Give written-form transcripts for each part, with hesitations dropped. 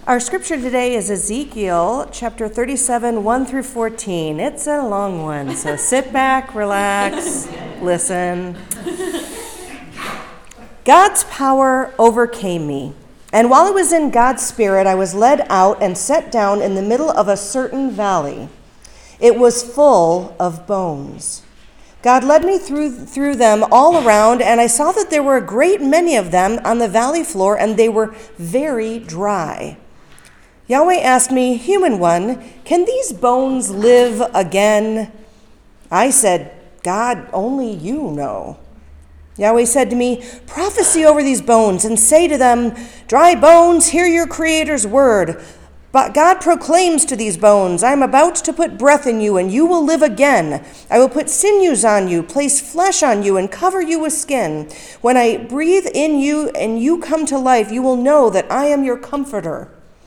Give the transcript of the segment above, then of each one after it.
Our scripture today is Ezekiel chapter 37, 1 through 14. It's a long one, so sit back, relax, listen. God's power overcame me, and while I was in God's spirit, I was led out and set down in the middle of a certain valley. It was full of bones. God led me through them all around, and I saw that there were a great many of them on the valley floor, and they were very dry. Yahweh asked me, "Human one, can these bones live again?" I said, "God, only you know." Yahweh said to me, "Prophesy over these bones and say to them, 'Dry bones, hear your Creator's word.' But God proclaims to these bones, 'I am about to put breath in you, and you will live again. I will put sinews on you, place flesh on you, and cover you with skin. When I breathe in you and you come to life, you will know that I am your comforter.'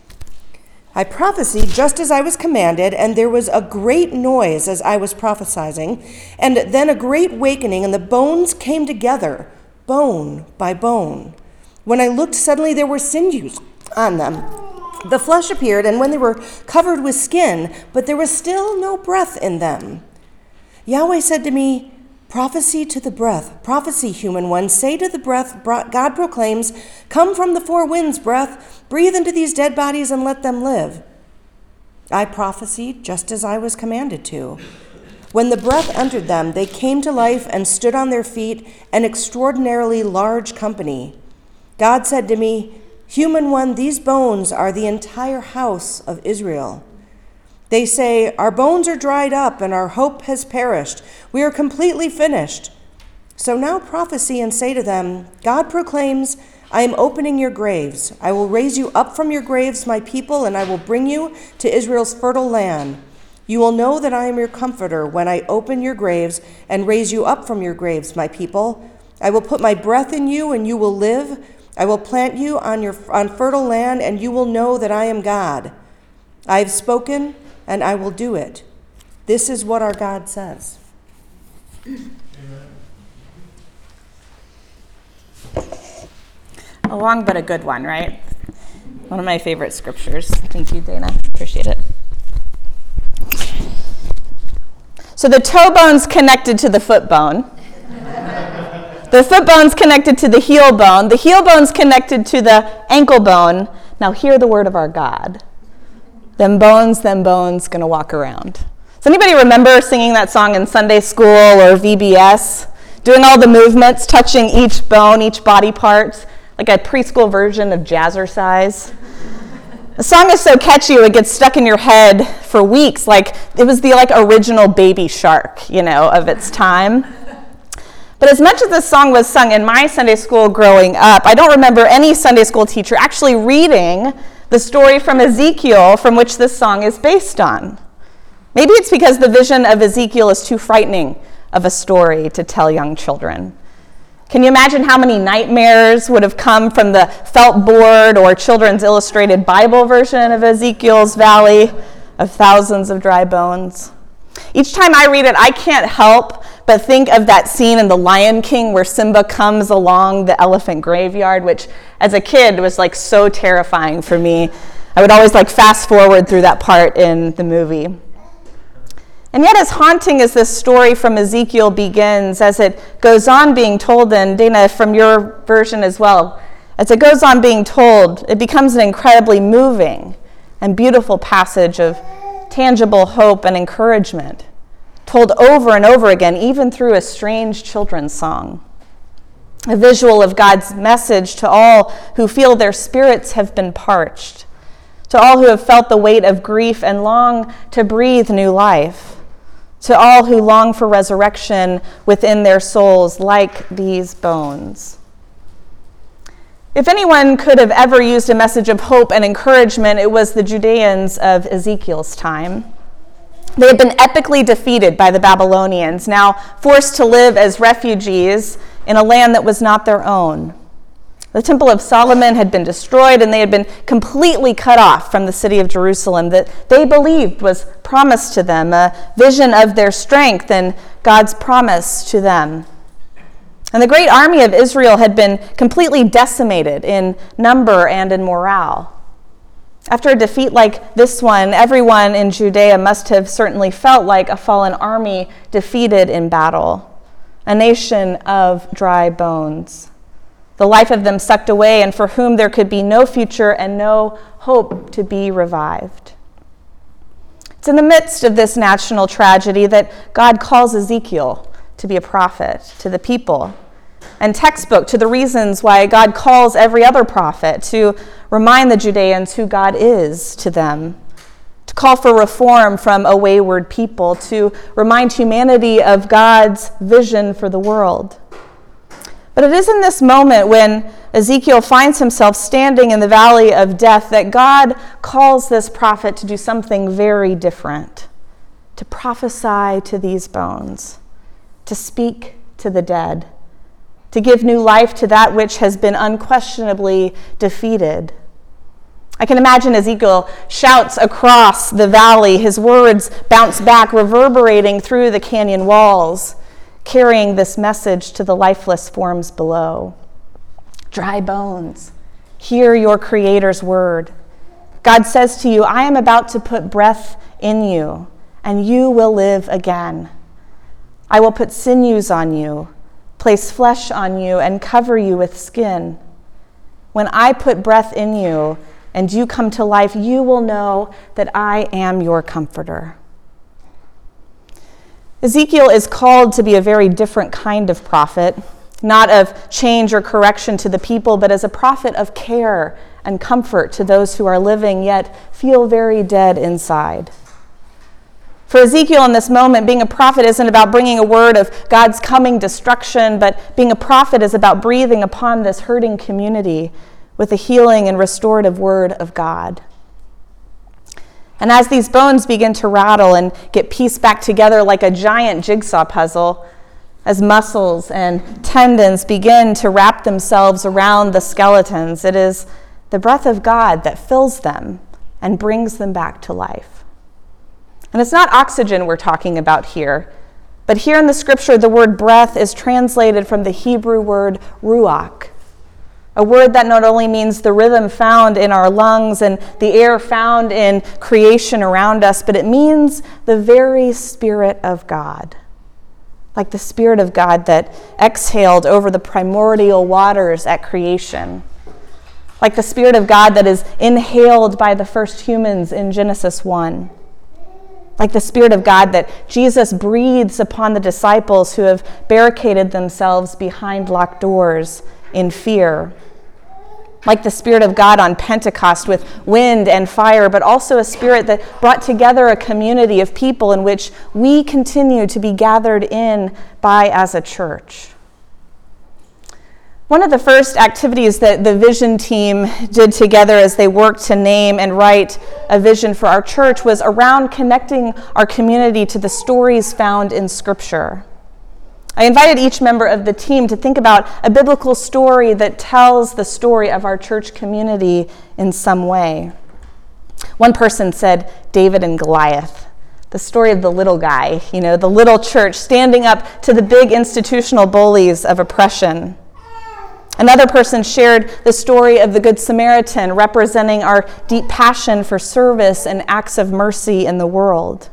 I prophesied just as I was commanded, and there was a great noise as I was prophesying, and then a great awakening, and the bones came together, bone by bone. When I looked, suddenly there were sinews on them. The flesh appeared, and when they were covered with skin, but there was still no breath in them. Yahweh said to me, 'Prophesy to the breath. Prophesy, human one. Say to the breath, God proclaims, come from the four winds, breath. Breathe into these dead bodies and let them live.' I prophesied just as I was commanded to. When the breath entered them, they came to life and stood on their feet, an extraordinarily large company. God said to me, 'Human one, these bones are the entire house of Israel.' They say, 'Our bones are dried up and our hope has perished. We are completely finished.' So now prophesy and say to them, God proclaims, 'I am opening your graves. I will raise you up from your graves, my people, and I will bring you to Israel's fertile land. You will know that I am your comforter when I open your graves and raise you up from your graves, my people. I will put my breath in you and you will live. I will plant you on fertile land and you will know that I am God. I have spoken and I will do it.' This is what our God says." A long but a good one, right? One of my favorite scriptures. Thank you, Dana. Appreciate it. So the toe bone's connected to the foot bone. The foot bone's connected to the heel bone's connected to the ankle bone. Now hear the word of our God. Them bones, gonna walk around. Does anybody remember singing that song in Sunday school or VBS? Doing all the movements, touching each bone, each body part, like a preschool version of Jazzercise. The song is so catchy, it gets stuck in your head for weeks, like it was the original Baby Shark, of its time. But as much as this song was sung in my Sunday school growing up, I don't remember any Sunday school teacher actually reading the story from Ezekiel from which this song is based on. Maybe it's because the vision of Ezekiel is too frightening of a story to tell young children. Can you imagine how many nightmares would have come from the felt board or children's illustrated Bible version of Ezekiel's Valley of thousands of dry bones? Each time I read it, I can't help but think of that scene in The Lion King where Simba comes along the elephant graveyard, which as a kid was so terrifying for me. I would always fast forward through that part in the movie. And yet as haunting as this story from Ezekiel begins, as it goes on being told, and Dana, from your version as well, as it goes on being told, it becomes an incredibly moving and beautiful passage of tangible hope and encouragement, told over and over again, even through a strange children's song. A visual of God's message to all who feel their spirits have been parched, to all who have felt the weight of grief and long to breathe new life, to all who long for resurrection within their souls like these bones. If anyone could have ever used a message of hope and encouragement, it was the Judeans of Ezekiel's time. They had been epically defeated by the Babylonians, now forced to live as refugees in a land that was not their own. The Temple of Solomon had been destroyed, and they had been completely cut off from the city of Jerusalem that they believed was promised to them, a vision of their strength and God's promise to them. And the great army of Israel had been completely decimated in number and in morale. After a defeat like this one, everyone in Judea must have certainly felt like a fallen army defeated in battle, a nation of dry bones, the life of them sucked away and for whom there could be no future and no hope to be revived. It's in the midst of this national tragedy that God calls Ezekiel to be a prophet to the people, and textbook to the reasons why God calls every other prophet to remind the Judeans who God is to them, to call for reform from a wayward people, to remind humanity of God's vision for the world. But it is in this moment when Ezekiel finds himself standing in the valley of death that God calls this prophet to do something very different, to prophesy to these bones, to speak to the dead, to give new life to that which has been unquestionably defeated. I can imagine Ezekiel shouts across the valley, his words bounce back, reverberating through the canyon walls, carrying this message to the lifeless forms below. Dry bones, hear your Creator's word. God says to you, I am about to put breath in you, and you will live again. I will put sinews on you, place flesh on you, and cover you with skin. When I put breath in you and you come to life, you will know that I am your comforter. Ezekiel is called to be a very different kind of prophet, not of change or correction to the people, but as a prophet of care and comfort to those who are living yet feel very dead inside. For Ezekiel in this moment, being a prophet isn't about bringing a word of God's coming destruction, but being a prophet is about breathing upon this hurting community with the healing and restorative word of God. And as these bones begin to rattle and get pieced back together like a giant jigsaw puzzle, as muscles and tendons begin to wrap themselves around the skeletons, it is the breath of God that fills them and brings them back to life. And it's not oxygen we're talking about here, but here in the scripture, the word breath is translated from the Hebrew word ruach, a word that not only means the rhythm found in our lungs and the air found in creation around us, but it means the very Spirit of God, like the Spirit of God that exhaled over the primordial waters at creation, like the Spirit of God that is inhaled by the first humans in Genesis 1. Like the Spirit of God that Jesus breathes upon the disciples who have barricaded themselves behind locked doors in fear. Like the Spirit of God on Pentecost with wind and fire, but also a Spirit that brought together a community of people in which we continue to be gathered in by as a church. One of the first activities that the vision team did together as they worked to name and write a vision for our church was around connecting our community to the stories found in Scripture. I invited each member of the team to think about a biblical story that tells the story of our church community in some way. One person said David and Goliath, the story of the little guy, the little church standing up to the big institutional bullies of oppression. Another person shared the story of the Good Samaritan, representing our deep passion for service and acts of mercy in the world.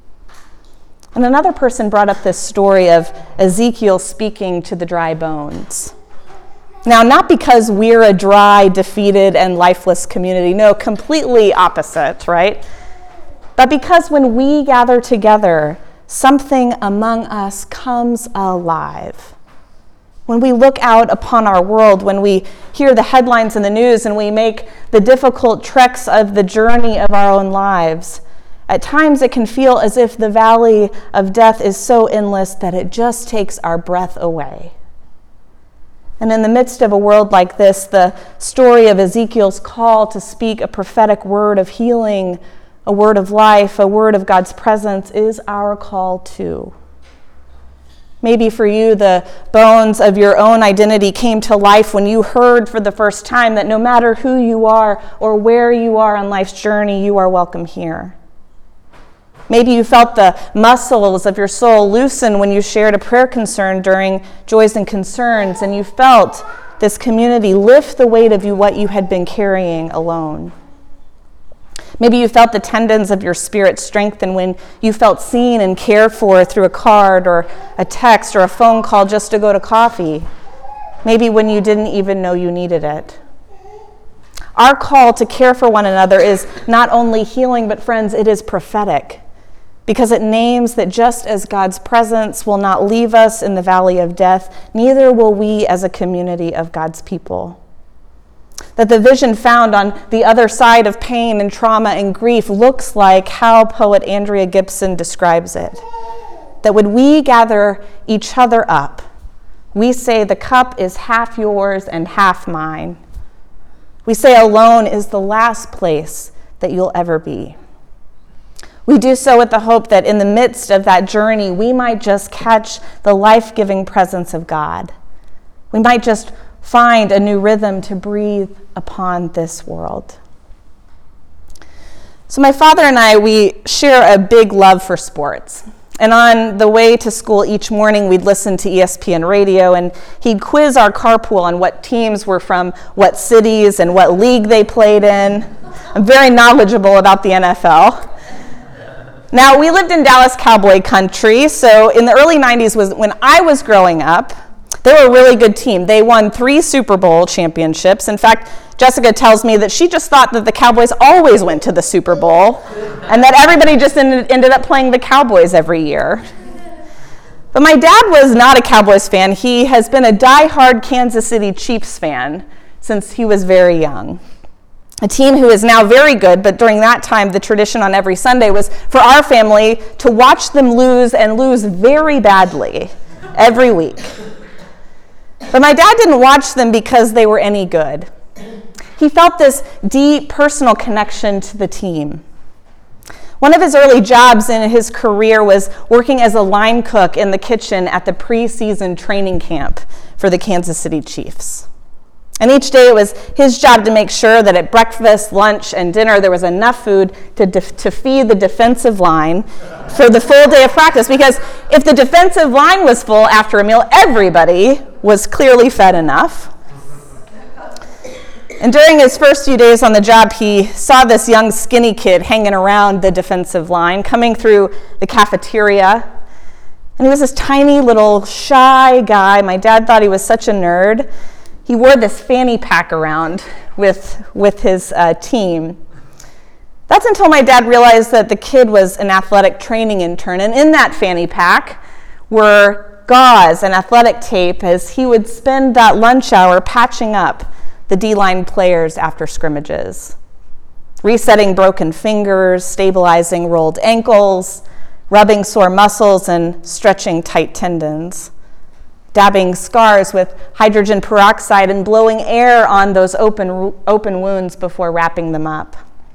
And another person brought up this story of Ezekiel speaking to the dry bones. Now, not because we're a dry, defeated, and lifeless community. No, completely opposite, right? But because when we gather together, something among us comes alive. When we look out upon our world, when we hear the headlines in the news and we make the difficult treks of the journey of our own lives, at times it can feel as if the valley of death is so endless that it just takes our breath away. And in the midst of a world like this, the story of Ezekiel's call to speak a prophetic word of healing, a word of life, a word of God's presence is our call too. Maybe for you, the bones of your own identity came to life when you heard for the first time that no matter who you are or where you are on life's journey, you are welcome here. Maybe you felt the muscles of your soul loosen when you shared a prayer concern during Joys and Concerns, and you felt this community lift the weight of what you had been carrying alone. Maybe you felt the tendons of your spirit strengthen when you felt seen and cared for through a card or a text or a phone call just to go to coffee. Maybe when you didn't even know you needed it. Our call to care for one another is not only healing, but friends, it is prophetic, because it names that just as God's presence will not leave us in the valley of death, neither will we as a community of God's people. That the vision found on the other side of pain and trauma and grief looks like how poet Andrea Gibson describes it. That when we gather each other up, we say the cup is half yours and half mine. We say alone is the last place that you'll ever be. We do so with the hope that in the midst of that journey, we might just catch the life-giving presence of God. We might just find a new rhythm to breathe upon this world. So my father and I, we share a big love for sports. And on the way to school each morning, we'd listen to ESPN radio, and he'd quiz our carpool on what teams were from what cities and what league they played in. I'm very knowledgeable about the NFL. Now, we lived in Dallas Cowboy country, so in the early 90s was when I was growing up. They were a really good team. They won 3 Super Bowl championships. In fact, Jessica tells me that she just thought that the Cowboys always went to the Super Bowl and that everybody just ended up playing the Cowboys every year. But my dad was not a Cowboys fan. He has been a diehard Kansas City Chiefs fan since he was very young. A team who is now very good, but during that time, the tradition on every Sunday was for our family to watch them lose and lose very badly every week. But my dad didn't watch them because they were any good. He felt this deep personal connection to the team. One of his early jobs in his career was working as a line cook in the kitchen at the preseason training camp for the Kansas City Chiefs. And each day it was his job to make sure that at breakfast, lunch, and dinner there was enough food to feed the defensive line for the full day of practice. Because if the defensive line was full after a meal, everybody was clearly fed enough. And during his first few days on the job, he saw this young skinny kid hanging around the defensive line, coming through the cafeteria. And he was this tiny little shy guy. My dad thought he was such a nerd. He wore this fanny pack around with his team. That's until my dad realized that the kid was an athletic training intern, and in that fanny pack were gauze and athletic tape as he would spend that lunch hour patching up the D-line players after scrimmages, resetting broken fingers, stabilizing rolled ankles, rubbing sore muscles, and stretching tight tendons, dabbing scars with hydrogen peroxide and blowing air on those open wounds before wrapping them up.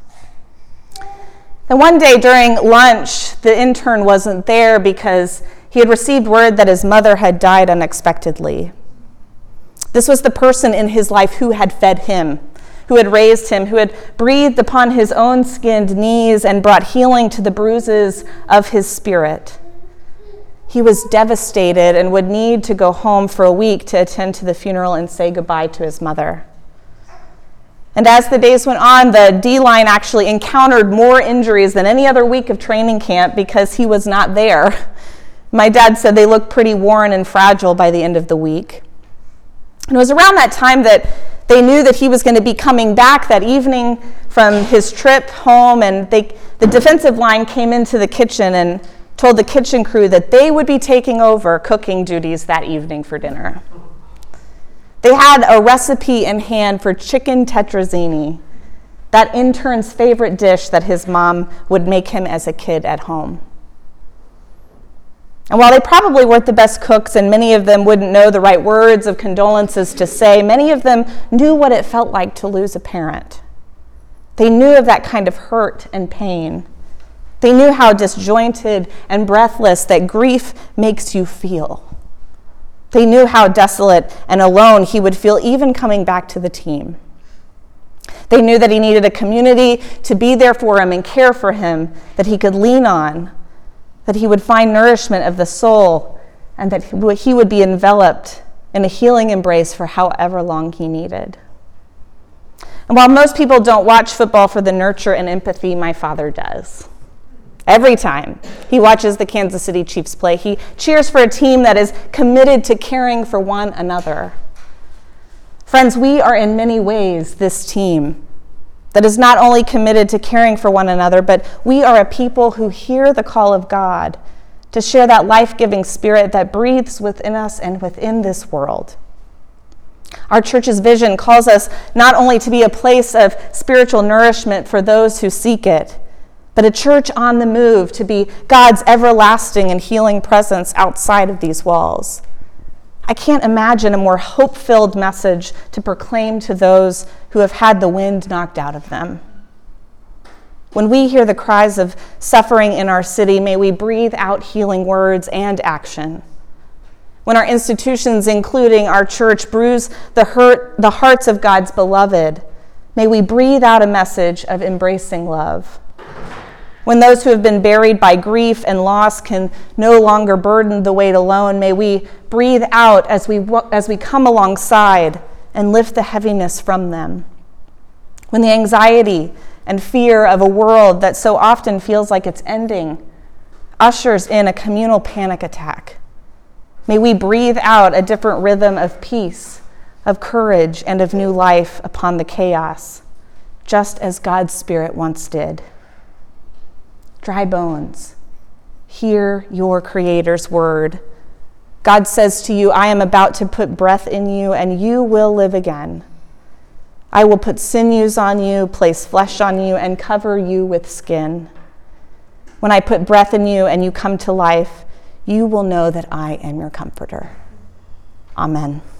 Then one day during lunch, the intern wasn't there because he had received word that his mother had died unexpectedly. This was the person in his life who had fed him, who had raised him, who had breathed upon his own skinned knees and brought healing to the bruises of his spirit. He was devastated and would need to go home for a week to attend to the funeral and say goodbye to his mother. And as the days went on, the D-line actually encountered more injuries than any other week of training camp because he was not there. My dad said they looked pretty worn and fragile by the end of the week. And it was around that time that they knew that he was going to be coming back that evening from his trip home, and the defensive line came into the kitchen and told the kitchen crew that they would be taking over cooking duties that evening for dinner. They had a recipe in hand for chicken tetrazzini, that intern's favorite dish that his mom would make him as a kid at home. And while they probably weren't the best cooks and many of them wouldn't know the right words of condolences to say, many of them knew what it felt like to lose a parent. They knew of that kind of hurt and pain. They knew how disjointed and breathless that grief makes you feel. They knew how desolate and alone he would feel even coming back to the team. They knew that he needed a community to be there for him and care for him, that he could lean on, that he would find nourishment of the soul, and that he would be enveloped in a healing embrace for however long he needed. And while most people don't watch football for the nurture and empathy, my father does. Every time he watches the Kansas City Chiefs play, he cheers for a team that is committed to caring for one another. Friends, we are in many ways this team that is not only committed to caring for one another, but we are a people who hear the call of God to share that life-giving spirit that breathes within us and within this world. Our church's vision calls us not only to be a place of spiritual nourishment for those who seek it, but a church on the move to be God's everlasting and healing presence outside of these walls. I can't imagine a more hope-filled message to proclaim to those who have had the wind knocked out of them. When we hear the cries of suffering in our city, may we breathe out healing words and action. When our institutions, including our church, bruise the hearts of God's beloved, may we breathe out a message of embracing love. When those who have been buried by grief and loss can no longer burden the weight alone, may we breathe out as we come alongside and lift the heaviness from them. When the anxiety and fear of a world that so often feels like it's ending ushers in a communal panic attack, may we breathe out a different rhythm of peace, of courage, and of new life upon the chaos, just as God's Spirit once did. Dry bones, hear your Creator's word. God says to you, I am about to put breath in you, and you will live again. I will put sinews on you, place flesh on you, and cover you with skin. When I put breath in you and you come to life, you will know that I am your comforter. Amen.